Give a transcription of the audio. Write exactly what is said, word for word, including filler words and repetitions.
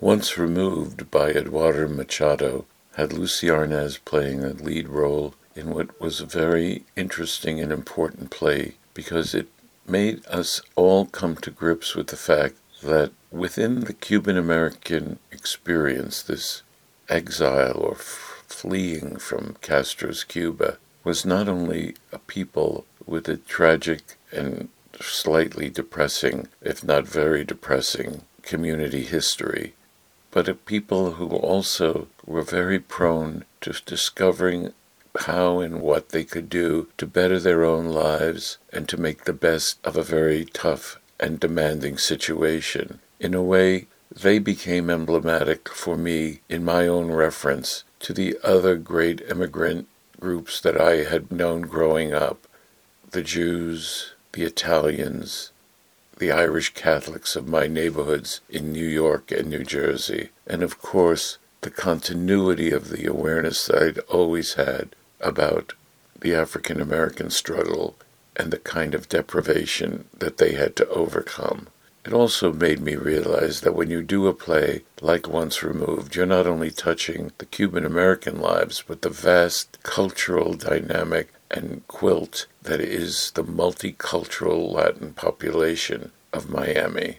Once Removed by Eduardo Machado had Lucy Arnaz playing a lead role in what was a very interesting and important play, because it made us all come to grips with the fact that within the Cuban American experience, this exile or f- fleeing from Castro's Cuba was not only a people with a tragic and slightly depressing, if not very depressing, community history, but a people who also were very prone to discovering how and what they could do to better their own lives and to make the best of a very tough and demanding situation. In a way, they became emblematic for me in my own reference to the other great immigrant groups that I had known growing up, the Jews, the Italians, the Irish Catholics of my neighborhoods in New York and New Jersey, and of course the continuity of the awareness that I'd always had about the African American struggle and the kind of deprivation that they had to overcome. It also made me realize that when you do a play like Once Removed, you're not only touching the Cuban American lives, but the vast cultural dynamic and quilt that is the multicultural Latin population of Miami.